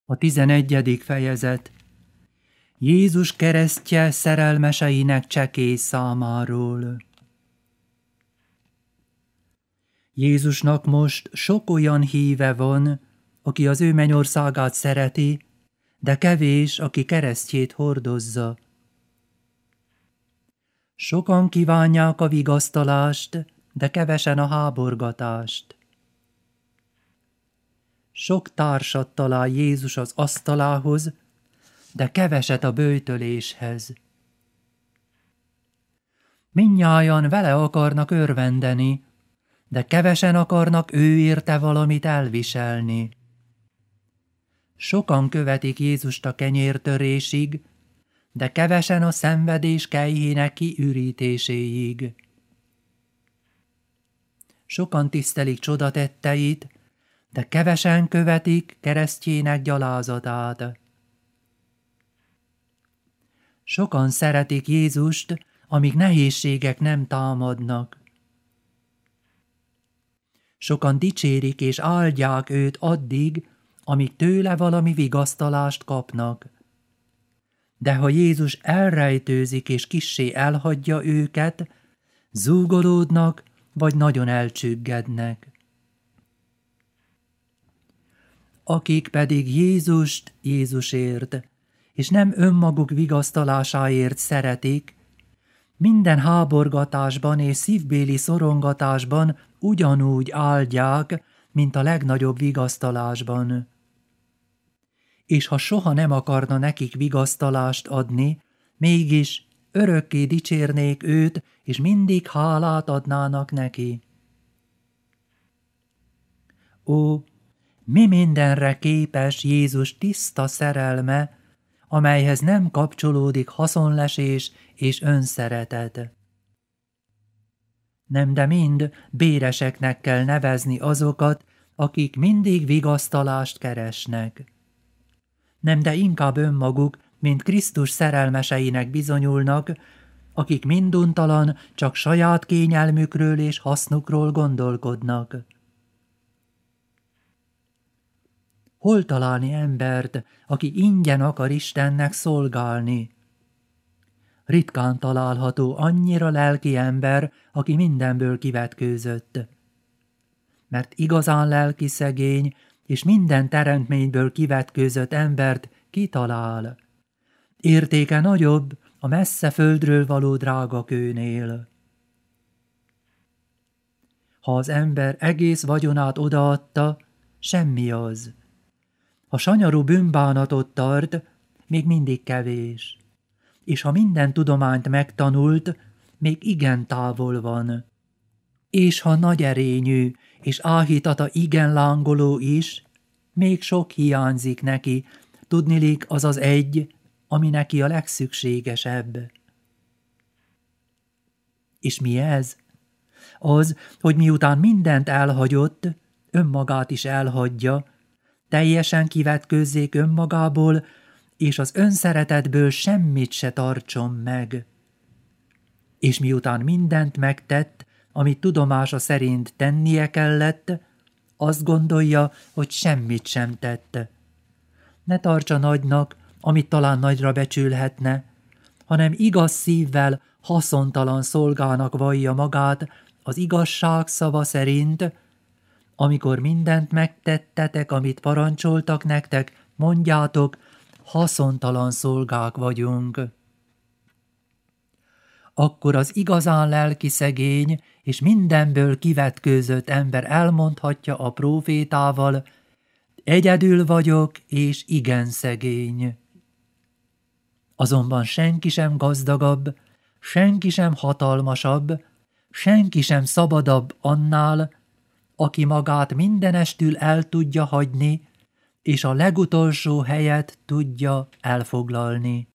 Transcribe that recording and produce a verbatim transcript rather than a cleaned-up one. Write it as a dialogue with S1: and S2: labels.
S1: A tizenegyedik fejezet. Jézus keresztje szerelmeseinek csekély számáról. Jézusnak most sok olyan híve van, aki az ő mennyországát szereti, de kevés, aki keresztjét hordozza. Sokan kívánják a vigasztalást, de kevesen a háborgatást. Sok társat talál Jézus az asztalához, de keveset a böjtöléshez. Mindnyájan vele akarnak örvendeni, de kevesen akarnak ő érte valamit elviselni. Sokan követik Jézust a kenyértörésig, de kevesen a szenvedés kelyhének kiürítéséig. Sokan tisztelik csodatetteit, de kevesen követik keresztjének gyalázatát. Sokan szeretik Jézust, amíg nehézségek nem támadnak. Sokan dicsérik és áldják őt addig, amíg tőle valami vigasztalást kapnak. De ha Jézus elrejtőzik és kissé elhagyja őket, zúgolódnak vagy nagyon elcsüggednek. Akik pedig Jézust Jézusért, és nem önmaguk vigasztalásáért szeretik, minden háborgatásban és szívbéli szorongatásban ugyanúgy áldják, mint a legnagyobb vigasztalásban. És ha soha nem akarna nekik vigasztalást adni, mégis örökké dicsérnék őt, és mindig hálát adnának neki. Ó, mi mindenre képes Jézus tiszta szerelme, amelyhez nem kapcsolódik haszonlesés és önszeretet. Nem, de mind béreseknek kell nevezni azokat, akik mindig vigasztalást keresnek. Nem, de inkább önmaguk, mint Krisztus szerelmeseinek bizonyulnak, akik minduntalan csak saját kényelmükről és hasznukról gondolkodnak. Hol találni embert, aki ingyen akar Istennek szolgálni? Ritkán található annyira lelki ember, aki mindenből kivetkőzött. Mert igazán lelki szegény, és minden teremtményből kivetkőzött embert kitalál. Értéke nagyobb a messze földről való drága kőnél. Ha az ember egész vagyonát odaadta, semmi az. Ha sanyarú bűnbánatot tart, még mindig kevés. És ha minden tudományt megtanult, még igen távol van. És ha nagy erényű, és áhítata igen lángoló is, még sok hiányzik neki, tudnilik az az egy, ami neki a legszükségesebb. És mi ez? Az, hogy miután mindent elhagyott, önmagát is elhagyja, teljesen kivetkőzzék önmagából, és az önszeretetből semmit se tartson meg. És miután mindent megtett, amit tudomása szerint tennie kellett, azt gondolja, hogy semmit sem tett. Ne tartsa nagynak, amit talán nagyra becsülhetne, hanem igaz szívvel haszontalan szolgának vallja magát az igazság szava szerint. Amikor mindent megtettetek, amit parancsoltak nektek, mondjátok, haszontalan szolgák vagyunk. Akkor az igazán lelki szegény és mindenből kivetkőzött ember elmondhatja a prófétával, egyedül vagyok és igen szegény. Azonban senki sem gazdagabb, senki sem hatalmasabb, senki sem szabadabb annál, aki magát mindenestül el tudja hagyni, és a legutolsó helyet tudja elfoglalni.